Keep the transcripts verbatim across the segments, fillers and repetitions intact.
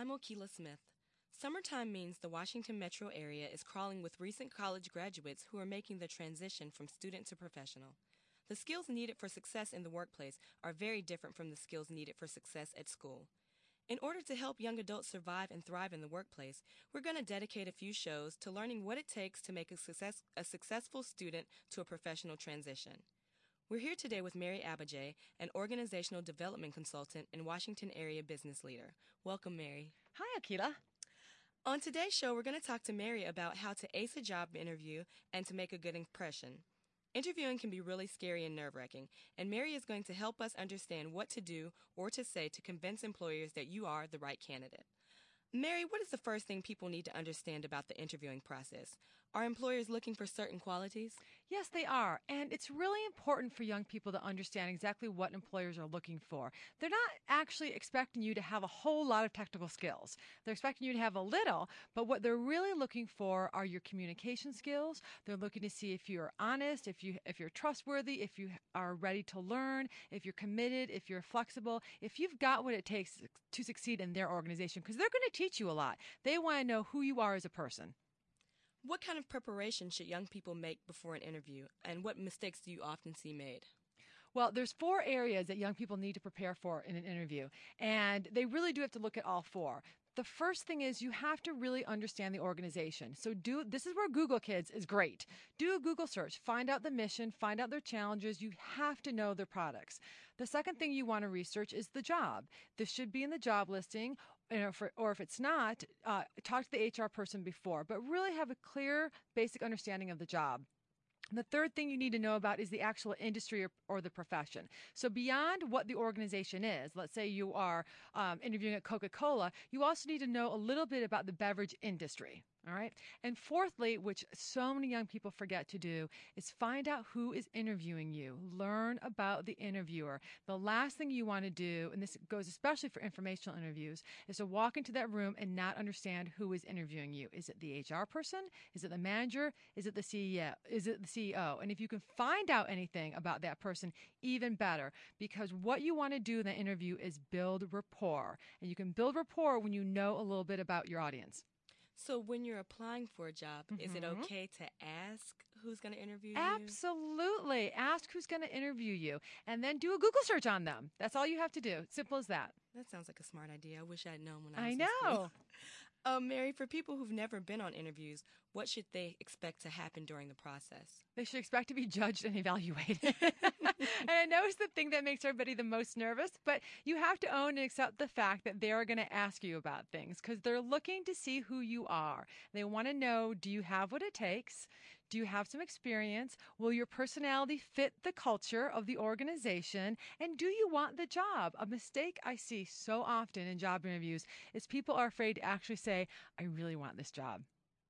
I'm Okila Smith. Summertime means the Washington metro area is crawling with recent college graduates who are making the transition from student to professional. The skills needed for success in the workplace are very different from the skills needed for success at school. In order to help young adults survive and thrive in the workplace, we're going to dedicate a few shows to learning what it takes to make a, success, a successful student to a professional transition. We're here today with Mary Abbajay, an organizational development consultant and Washington area business leader. Welcome, Mary. Hi, Akila. On today's show, we're going to talk to Mary about how to ace a job interview and to make a good impression. Interviewing can be really scary and nerve-wracking, and Mary is going to help us understand what to do or to say to convince employers that you are the right candidate. Mary, what is the first thing people need to understand about the interviewing process? Are employers looking for certain qualities? Yes, they are. And it's really important for young people to understand exactly what employers are looking for. They're not actually expecting you to have a whole lot of technical skills. They're expecting you to have a little, but what they're really looking for are your communication skills. They're looking to see if you're honest, if you if you're trustworthy, if you are ready to learn, if you're committed, if you're flexible, if you've got what it takes to succeed in their organization, because they're going to teach you a lot. They want to know who you are as a person. What kind of preparation should young people make before an interview, and what mistakes do you often see made? Well, there's four areas that young people need to prepare for in an interview, and they really do have to look at all four. The first thing is you have to really understand the organization. So do this is where Google Kids is great. Do a Google search, find out the mission, find out their challenges. You have to know their products. The second thing you want to research is the job. This should be in the job listing, or if, or if it's not, uh, talk to the H R person before, but really have a clear, basic understanding of the job. The third thing you need to know about is the actual industry or, or the profession. So beyond what the organization is, let's say you are um, interviewing at Coca-Cola, you also need to know a little bit about the beverage industry. All right. And fourthly, which so many young people forget to do, is find out who is interviewing you. Learn about the interviewer. The last thing you want to do, and this goes especially for informational interviews, is to walk into that room and not understand who is interviewing you. Is it the H R person? Is it the manager? Is it the C E O? Is it the C E O? And if you can find out anything about that person, even better, because what you want to do in the interview is build rapport. And you can build rapport when you know a little bit about your audience. So when you're applying for a job, mm-hmm. is it okay to ask who's going to interview you? Absolutely. Ask who's going to interview you, and then do a Google search on them. That's all you have to do. Simple as that. That sounds like a smart idea. I wish I'd known when I was I in know. school. um, Mary, for people who've never been on interviews, what should they expect to happen during the process? They should expect to be judged and evaluated. And I know it's the thing that makes everybody the most nervous, but you have to own and accept the fact that they're going to ask you about things because they're looking to see who you are. They want to know, do you have what it takes? Do you have some experience? Will your personality fit the culture of the organization? And do you want the job? A mistake I see so often in job interviews is people are afraid to actually say, I really want this job.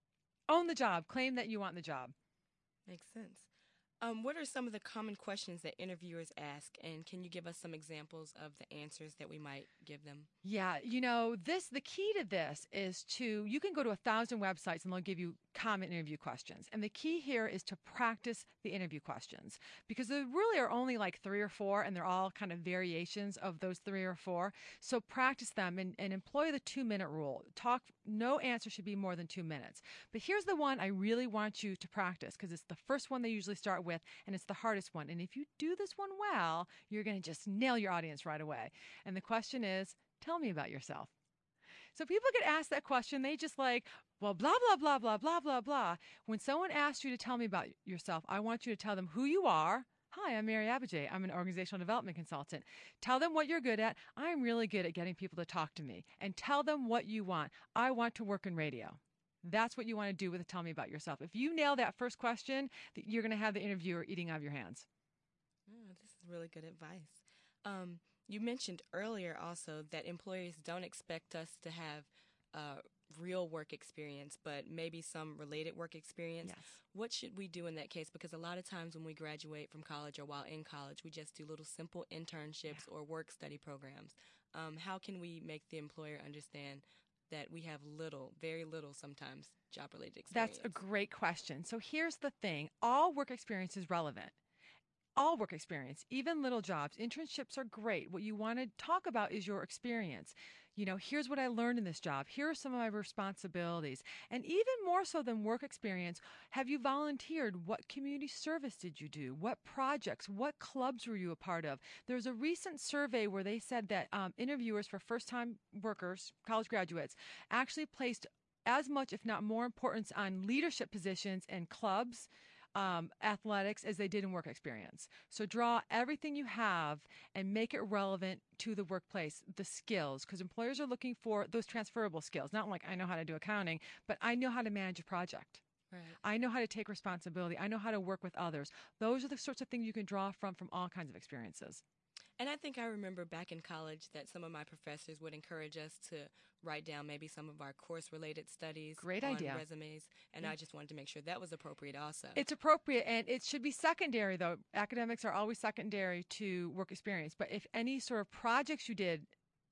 Own the job. Claim that you want the job. Makes sense. Um, what are some of the common questions that interviewers ask, and can you give us some examples of the answers that we might give them? Yeah, you know, this the key to this is to, you can go to a thousand websites and they'll give you common interview questions. And the key here is to practice the interview questions because there really are only like three or four and they're all kind of variations of those three or four. So practice them and, and employ the two minute rule. Talk, no answer should be more than two minutes. But here's the one I really want you to practice because it's the first one they usually start with and it's the hardest one. And if you do this one well, you're going to just nail your audience right away. And the question is, tell me about yourself. So people get asked that question. They just like, well, blah, blah, blah, blah, blah, blah, blah. When someone asks you to tell me about yourself, I want you to tell them who you are. Hi, I'm Mary Abbajay. I'm an organizational development consultant. Tell them what you're good at. I'm really good at getting people to talk to me. And tell them what you want. I want to work in radio. That's what you want to do with a tell me about yourself. If you nail that first question, you're going to have the interviewer eating out of your hands. Oh, this is really good advice. Um, you mentioned earlier also that employers don't expect us to have uh, real work experience, but maybe some related work experience. Yes. What should we do in that case? Because a lot of times when we graduate from college or while in college, we just do little simple internships Yeah. or work study programs. Um, how can we make the employer understand that we have little, very little sometimes job-related experience? That's a great question. So here's the thing. All work experience is relevant. all work experience, even little jobs. Internships are great. What you want to talk about is your experience. You know, here's what I learned in this job. Here are some of my responsibilities. And even more so than work experience, have you volunteered? What community service did you do? What projects? What clubs were you a part of? There's a recent survey where they said that um, interviewers for first-time workers, college graduates, actually placed as much, if not more importance on leadership positions in clubs, Um, athletics as they did in work experience. So draw everything you have and make it relevant to the workplace, the skills, because employers are looking for those transferable skills. Not like I know how to do accounting, but I know how to manage a project. Right. I know how to take responsibility. I know how to work with others. Those are the sorts of things you can draw from from all kinds of experiences. And I think I remember back in college that some of my professors would encourage us to write down maybe some of our course-related studies Great on idea. resumes, and Yeah. I just wanted to make sure that was appropriate also. It's appropriate, and it should be secondary, though. Academics are always secondary to work experience. But if any sort of projects you did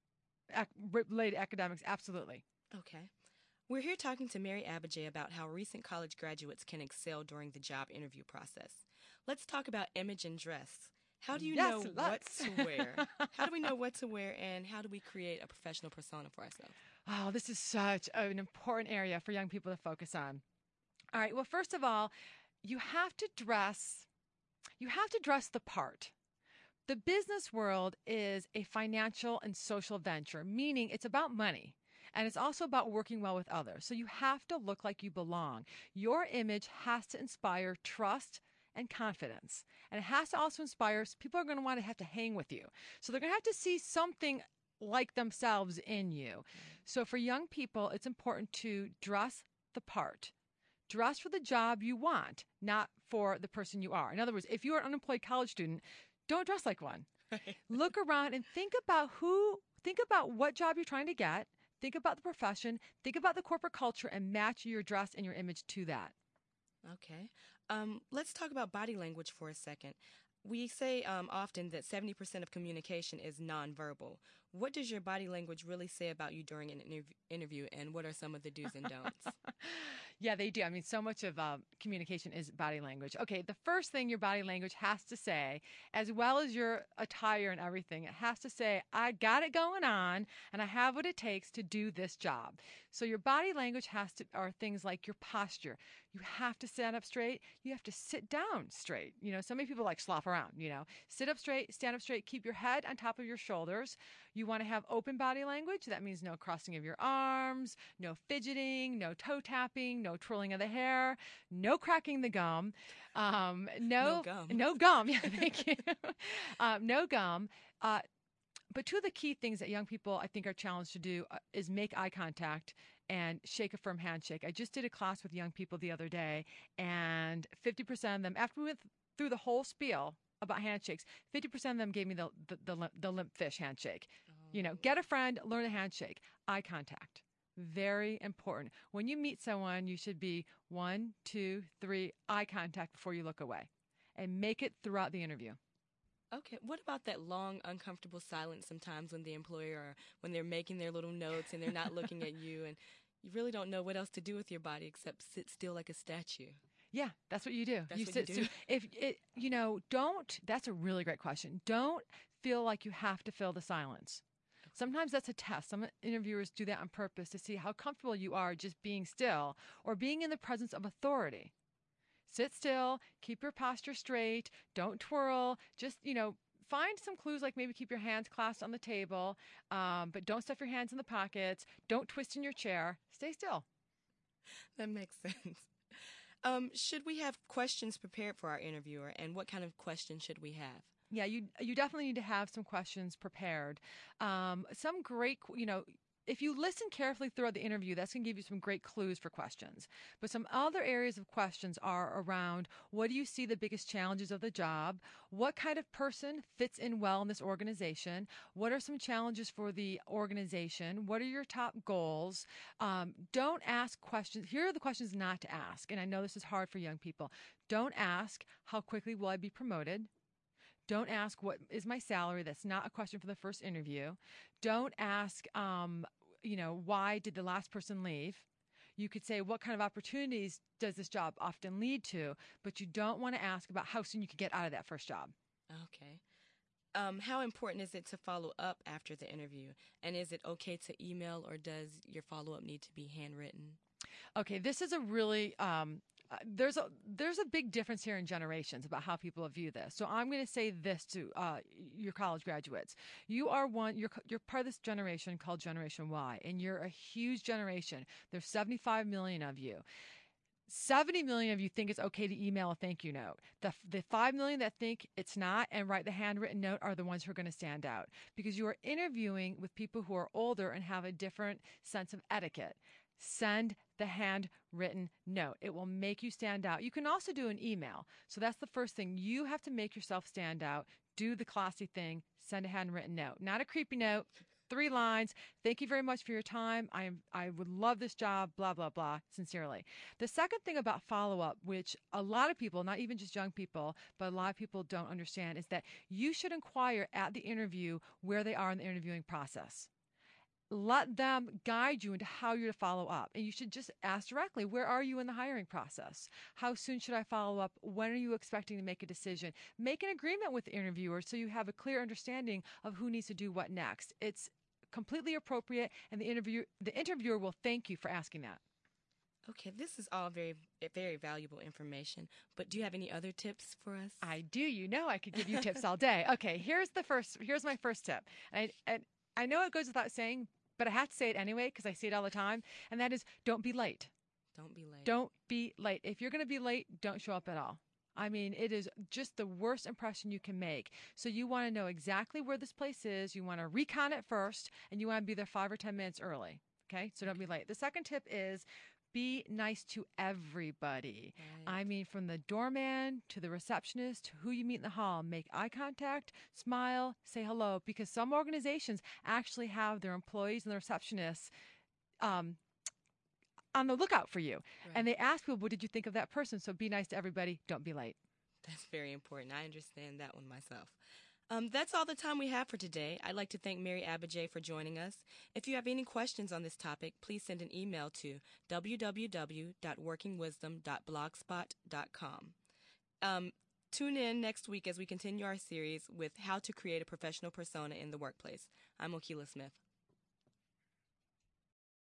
ac- related to academics, absolutely. Okay. We're here talking to Mary Abijay about how recent college graduates can excel during the job interview process. Let's talk about image and dress. How do you Yes, know what let's. to wear? How do we know what to wear, and how do we create a professional persona for ourselves? Oh, this is such an important area for young people to focus on. All right. Well, first of all, you have to dress, you have to dress the part. The business world is a financial and social venture, meaning it's about money. And it's also about working well with others. So you have to look like you belong. Your image has to inspire trust and confidence. And it has to also inspire, people are going to want to have to hang with you. So they're going to have to see something like themselves in you. So for young people, it's important to dress the part. Dress for the job you want, not for the person you are. In other words, if you're an unemployed college student, don't dress like one. Look around and think about who, think about what job you're trying to get. Think about the profession. Think about the corporate culture and match your dress and your image to that. Okay. Um, let's talk about body language for a second. We say um, often that seventy percent of communication is nonverbal. What does your body language really say about you during an interv- interview, and what are some of the do's and don'ts? Yeah, they do. I mean, so much of uh, communication is body language. Okay, the first thing your body language has to say, as well as your attire and everything, it has to say, I got it going on, and I have what it takes to do this job. So your body language has to, are things like your posture. You have to stand up straight. You have to sit down straight. You know, so many people like slop around, you know. Sit up straight, stand up straight, keep your head on top of your shoulders. You want to have open body language. That means no crossing of your arms, no fidgeting, no toe tapping, no twirling of the hair, no cracking the gum, um, no, No gum. no gum. Yeah, thank you. um, no gum. Uh, but two of the key things that young people, I think, are challenged to do uh, is make eye contact and shake a firm handshake. I just did a class with young people the other day, and fifty percent of them, after we went through the whole spiel about handshakes, fifty percent of them gave me the, the, the, limp, the limp fish handshake. Oh. You know, get a friend, learn a handshake. Eye contact. Very important. When you meet someone, you should be one, two, three, eye contact before you look away. And make it throughout the interview. Okay. What about that long, uncomfortable silence sometimes when the employer or when they're making their little notes and they're not looking at you, and you really don't know what else to do with your body except sit still like a statue? Yeah, that's what you do. That's you what sit you do? still. If it, you know, don't, that's a really great question. Don't feel like you have to fill the silence. Sometimes that's a test. Some interviewers do that on purpose to see how comfortable you are just being still or being in the presence of authority. Sit still, keep your posture straight, don't twirl, just, you know, find some clues like maybe keep your hands clasped on the table, um, but don't stuff your hands in the pockets, don't twist in your chair, stay still. That makes sense. Um, should we have questions prepared for our interviewer, and what kind of questions should we have? Yeah, you you definitely need to have some questions prepared. Um, some great, you know, if you listen carefully throughout the interview, that's going to give you some great clues for questions. But some other areas of questions are around, what do you see the biggest challenges of the job? What kind of person fits in well in this organization? What are some challenges for the organization? What are your top goals? Um, don't ask questions. Here are the questions not to ask. And I know this is hard for young people. Don't ask, how quickly will I be promoted? Don't ask, what is my salary? That's not a question for the first interview. Don't ask, um, you know, why did the last person leave? You could say, what kind of opportunities does this job often lead to? But you don't want to ask about how soon you could get out of that first job. Okay. Um, how important is it to follow up after the interview? And is it okay to email, or does your follow-up need to be handwritten? Okay, this is a really um, uh, there's a there's a big difference here in generations about how people view this. So I'm going to say this to uh, your college graduates: you are one. You're you're part of this generation called Generation Y, and you're a huge generation. There's seventy-five million of you. seventy million of you think it's okay to email a thank you note. The, the five million that think it's not and write the handwritten note are the ones who are going to stand out, because you are interviewing with people who are older and have a different sense of etiquette. Send the handwritten note. It will make you stand out. You can also do an email. So that's the first thing. You have to make yourself stand out. Do the classy thing. Send a handwritten note. Not a creepy note. Three lines. Thank you very much for your time. I am, I would love this job, blah, blah, blah, sincerely. The second thing about follow-up, which a lot of people, not even just young people, but a lot of people don't understand, is that you should inquire at the interview where they are in the interviewing process. Let them guide you into how you're to follow up. And you should just ask directly, where are you in the hiring process? How soon should I follow up? When are you expecting to make a decision? Make an agreement with the interviewer so you have a clear understanding of who needs to do what next. It's completely appropriate, and the interview the interviewer will thank you for asking that. Okay, this is all very, very valuable information, but do you have any other tips for us? I do. You know I could give you tips all day. Okay, here's the first. Here's my first tip. And I, and I know it goes without saying, but I have to say it anyway because I see it all the time, and that is, don't be late. Don't be late. Don't be late. If you're going to be late, don't show up at all. I mean, it is just the worst impression you can make. So you want to know exactly where this place is. You want to recon it first, and you want to be there five or ten minutes early. Okay? So don't be late. The second tip is be nice to everybody. Right. I mean, from the doorman to the receptionist to who you meet in the hall, make eye contact, smile, say hello, because some organizations actually have their employees and the receptionists um, on the lookout for you. Right. And they ask people, what did you think of that person? So be nice to everybody. Don't be late. That's very important. I understand that one myself. Um, that's all the time we have for today. I'd like to thank Mary Abbajay for joining us. If you have any questions on this topic, please send an email to w w w dot working wisdom dot blogspot dot com. Um, tune in next week as we continue our series with how to create a professional persona in the workplace. I'm Okila Smith.